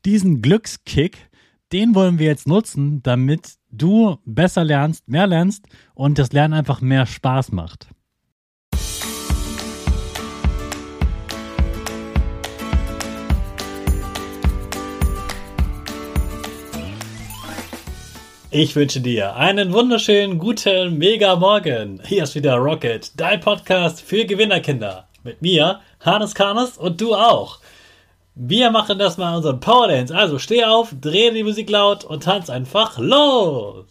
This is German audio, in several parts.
Diesen Glückskick, den wollen wir jetzt nutzen, damit du besser lernst, mehr lernst und das Lernen einfach mehr Spaß macht. Ich wünsche dir einen wunderschönen, guten, mega Morgen. Hier ist wieder Rocket, dein Podcast für Gewinnerkinder. Mit mir, Hannes Karnes und du auch. Wir machen das mal unseren Power Dance. Also steh auf, dreh die Musik laut und tanz einfach los.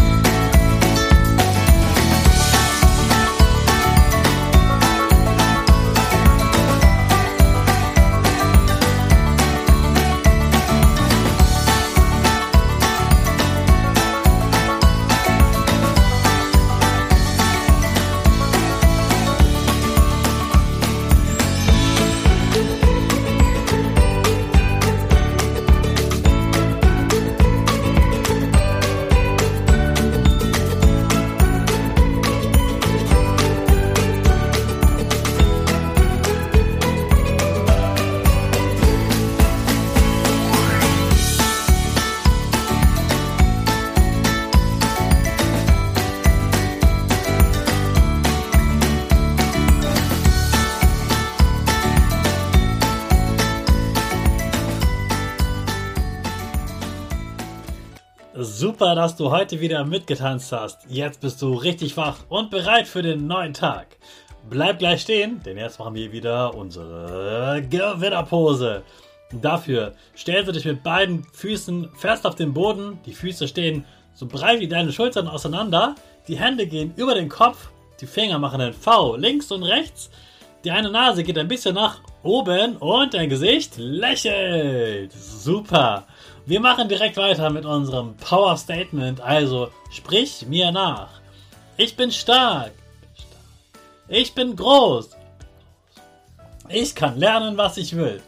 Super, dass du heute wieder mitgetanzt hast. Jetzt bist du richtig wach und bereit für den neuen Tag. Bleib gleich stehen, denn jetzt machen wir wieder unsere Gewinnerpose. Dafür stellst du dich mit beiden Füßen fest auf den Boden. Die Füße stehen so breit wie deine Schultern auseinander. Die Hände gehen über den Kopf. Die Finger machen ein V links und rechts. Die eine Nase geht ein bisschen nach oben und dein Gesicht lächelt. Super. Wir machen direkt weiter mit unserem Power Statement. Also sprich mir nach. Ich bin stark. Ich bin groß. Ich kann lernen, was ich will.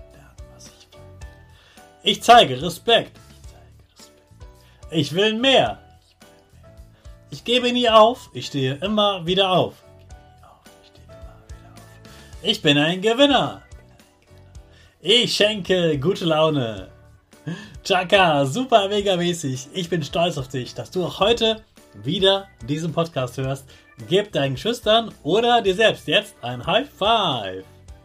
Ich zeige Respekt. Ich will mehr. Ich gebe nie auf. Ich stehe immer wieder auf. Ich bin ein Gewinner. Ich schenke gute Laune. Chaka, super mega mäßig. Ich bin stolz auf dich, dass du auch heute wieder diesen Podcast hörst. Gib deinen Geschwistern oder dir selbst jetzt ein High Five.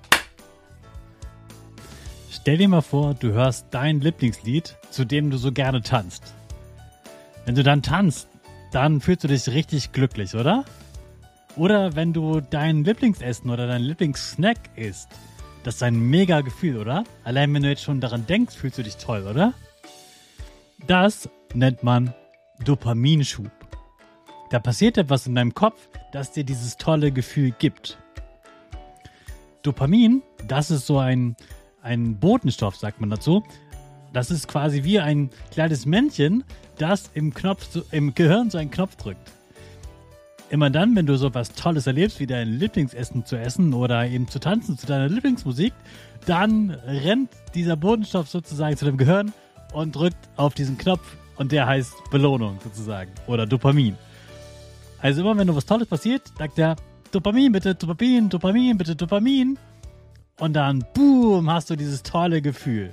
Stell dir mal vor, du hörst dein Lieblingslied, zu dem du so gerne tanzt. Wenn du dann tanzt, dann fühlst du dich richtig glücklich, oder? Oder wenn du dein Lieblingsessen oder dein Lieblingssnack isst. Das ist ein mega Gefühl, oder? Allein wenn du jetzt schon daran denkst, fühlst du dich toll, oder? Das nennt man Dopaminschub. Da passiert etwas in deinem Kopf, das dir dieses tolle Gefühl gibt. Dopamin, das ist so ein Botenstoff, sagt man dazu. Das ist quasi wie ein kleines Männchen, das im Gehirn so einen Knopf drückt. Immer dann, wenn du so was Tolles erlebst, wie dein Lieblingsessen zu essen oder eben zu tanzen zu deiner Lieblingsmusik, dann rennt dieser Botenstoff sozusagen zu deinem Gehirn und drückt auf diesen Knopf und der heißt Belohnung sozusagen oder Dopamin. Also immer wenn du was Tolles passiert, sagt er Dopamin bitte, Dopamin, Dopamin bitte, Dopamin und dann boom, hast du dieses tolle Gefühl.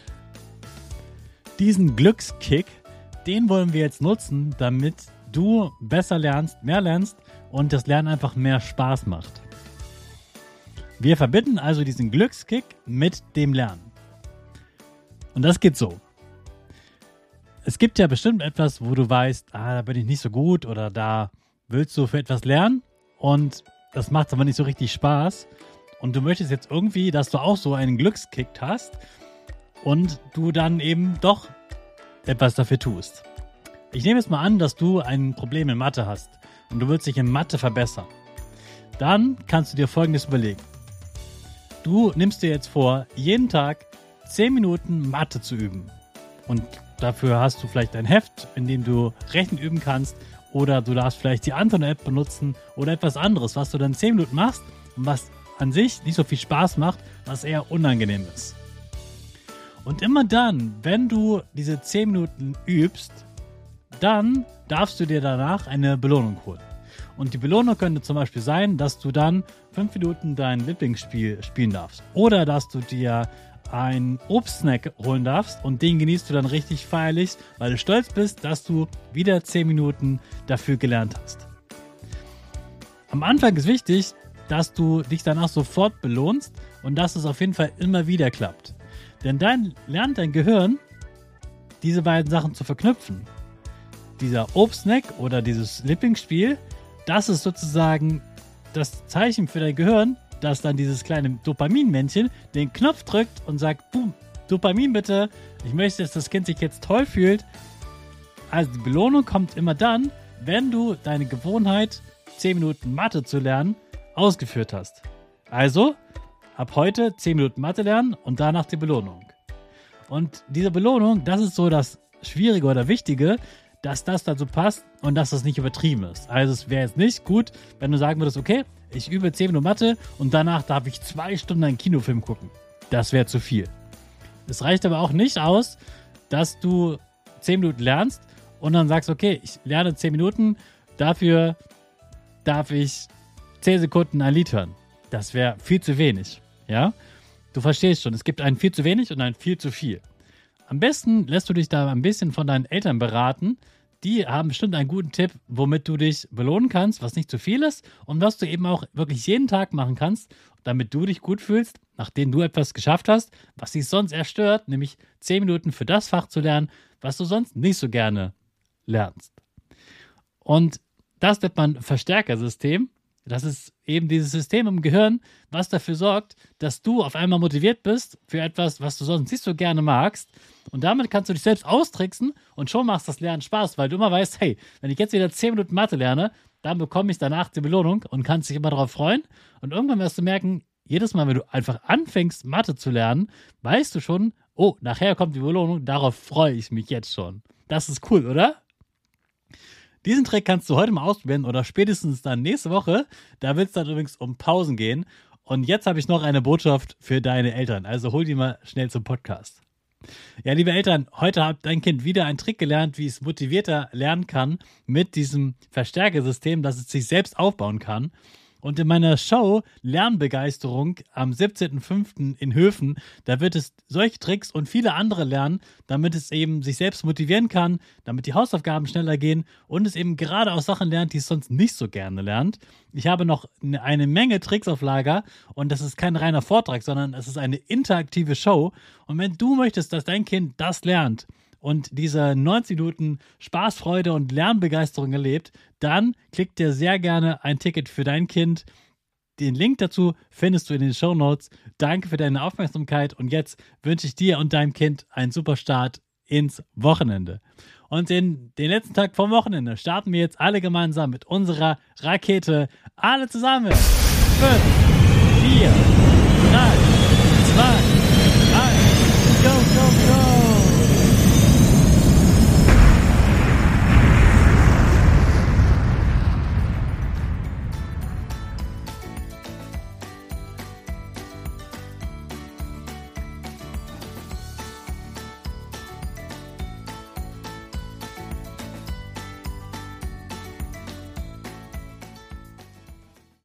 Diesen Glückskick, den wollen wir jetzt nutzen, damit du besser lernst, mehr lernst und das Lernen einfach mehr Spaß macht. Wir verbinden also diesen Glückskick mit dem Lernen. Und das geht so. Es gibt ja bestimmt etwas, wo du weißt, da bin ich nicht so gut oder da willst du für etwas lernen und das macht aber nicht so richtig Spaß und du möchtest jetzt irgendwie, dass du auch so einen Glückskick hast und du dann eben doch etwas dafür tust. Ich nehme jetzt mal an, dass du ein Problem in Mathe hast und du willst dich in Mathe verbessern. Dann kannst du dir Folgendes überlegen. Du nimmst dir jetzt vor, jeden Tag 10 Minuten Mathe zu üben. Und dafür hast du vielleicht ein Heft, in dem du Rechnen üben kannst oder du darfst vielleicht die Anton-App benutzen oder etwas anderes, was du dann 10 Minuten machst und was an sich nicht so viel Spaß macht, was eher unangenehm ist. Und immer dann, wenn du diese 10 Minuten übst, dann darfst du dir danach eine Belohnung holen. Und die Belohnung könnte zum Beispiel sein, dass du dann 5 Minuten dein Lieblingsspiel spielen darfst. Oder dass du dir einen Obstsnack holen darfst und den genießt du dann richtig feierlich, weil du stolz bist, dass du wieder 10 Minuten dafür gelernt hast. Am Anfang ist wichtig, dass du dich danach sofort belohnst und dass es auf jeden Fall immer wieder klappt. Denn dann lernt dein Gehirn, diese beiden Sachen zu verknüpfen. Dieser Obstsnack oder dieses Lieblingsspiel, das ist sozusagen das Zeichen für dein Gehirn, dass dann dieses kleine Dopaminmännchen den Knopf drückt und sagt, boom, Dopamin bitte, ich möchte, dass das Kind sich jetzt toll fühlt. Also die Belohnung kommt immer dann, wenn du deine Gewohnheit, 10 Minuten Mathe zu lernen, ausgeführt hast. Also, ab heute 10 Minuten Mathe lernen und danach die Belohnung. Und diese Belohnung, das ist so das Schwierige oder Wichtige, dass das dazu passt und dass das nicht übertrieben ist. Also es wäre jetzt nicht gut, wenn du sagen würdest, okay, ich übe 10 Minuten Mathe und danach darf ich 2 Stunden einen Kinofilm gucken. Das wäre zu viel. Es reicht aber auch nicht aus, dass du 10 Minuten lernst und dann sagst, okay, ich lerne 10 Minuten, dafür darf ich 10 Sekunden ein Lied hören. Das wäre viel zu wenig. Ja? Du verstehst schon, es gibt ein viel zu wenig und ein viel zu viel. Am besten lässt du dich da ein bisschen von deinen Eltern beraten. Die haben bestimmt einen guten Tipp, womit du dich belohnen kannst, was nicht zu viel ist und was du eben auch wirklich jeden Tag machen kannst, damit du dich gut fühlst, nachdem du etwas geschafft hast, was dich sonst eher stört, nämlich 10 Minuten für das Fach zu lernen, was du sonst nicht so gerne lernst. Und das nennt man Verstärkersystem. Das ist eben dieses System im Gehirn, was dafür sorgt, dass du auf einmal motiviert bist für etwas, was du sonst nicht so gerne magst. Und damit kannst du dich selbst austricksen und schon machst das Lernen Spaß, weil du immer weißt, hey, wenn ich jetzt wieder 10 Minuten Mathe lerne, dann bekomme ich danach die Belohnung und kannst dich immer darauf freuen. Und irgendwann wirst du merken, jedes Mal, wenn du einfach anfängst, Mathe zu lernen, weißt du schon, oh, nachher kommt die Belohnung, darauf freue ich mich jetzt schon. Das ist cool, oder? Diesen Trick kannst du heute mal ausprobieren oder spätestens dann nächste Woche. Da wird es dann übrigens um Pausen gehen. Und jetzt habe ich noch eine Botschaft für deine Eltern. Also hol die mal schnell zum Podcast. Ja, liebe Eltern, heute hat dein Kind wieder einen Trick gelernt, wie es motivierter lernen kann mit diesem Verstärkersystem, dass es sich selbst aufbauen kann. Und in meiner Show Lernbegeisterung am 17.05. in Höfen, da wird es solche Tricks und viele andere lernen, damit es eben sich selbst motivieren kann, damit die Hausaufgaben schneller gehen und es eben gerade auch Sachen lernt, die es sonst nicht so gerne lernt. Ich habe noch eine Menge Tricks auf Lager und das ist kein reiner Vortrag, sondern es ist eine interaktive Show. Und wenn du möchtest, dass dein Kind das lernt, und diese 90 Minuten Spaß, Freude und Lernbegeisterung erlebt, dann klick dir sehr gerne ein Ticket für dein Kind. Den Link dazu findest du in den Shownotes. Danke für deine Aufmerksamkeit und jetzt wünsche ich dir und deinem Kind einen super Start ins Wochenende. Und in den letzten Tag vom Wochenende starten wir jetzt alle gemeinsam mit unserer Rakete. Alle zusammen. 5, 4, 3,